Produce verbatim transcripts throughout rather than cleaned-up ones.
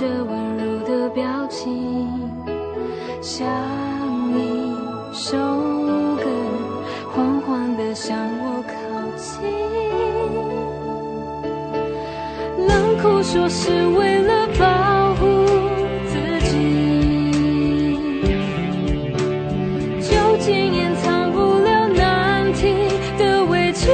着温柔的表情，像一首歌缓缓地向我靠近。冷酷说是为了保护自己，究竟掩藏不了难题的委屈，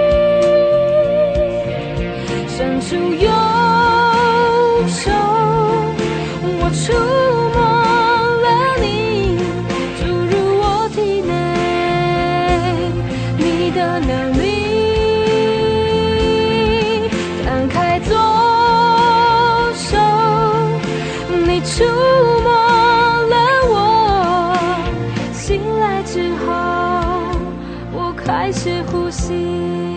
伸出右手，我触摸了你，注入我体内，你的能力摊开左手，你触摸了我，醒来之后我开始呼吸。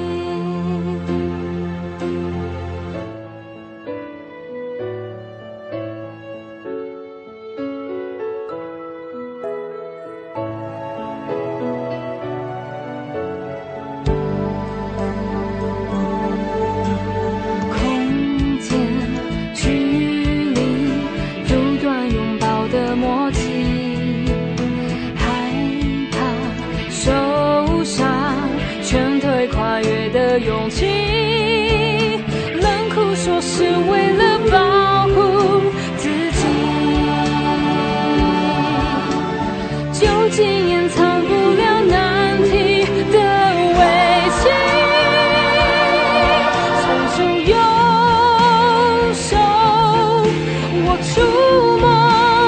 默契，害怕受伤，劝退跨越的勇气。冷酷说是为了保护自己，究竟掩藏不了难题的委屈。伸出右手，我触摸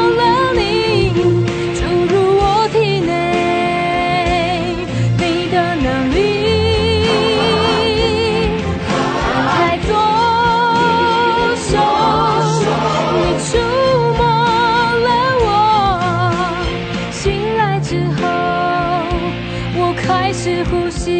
开始呼吸，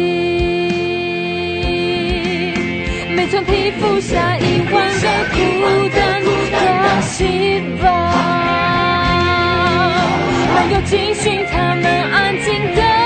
每寸皮肤下一万个孤单的细胞，没有惊醒他们安静的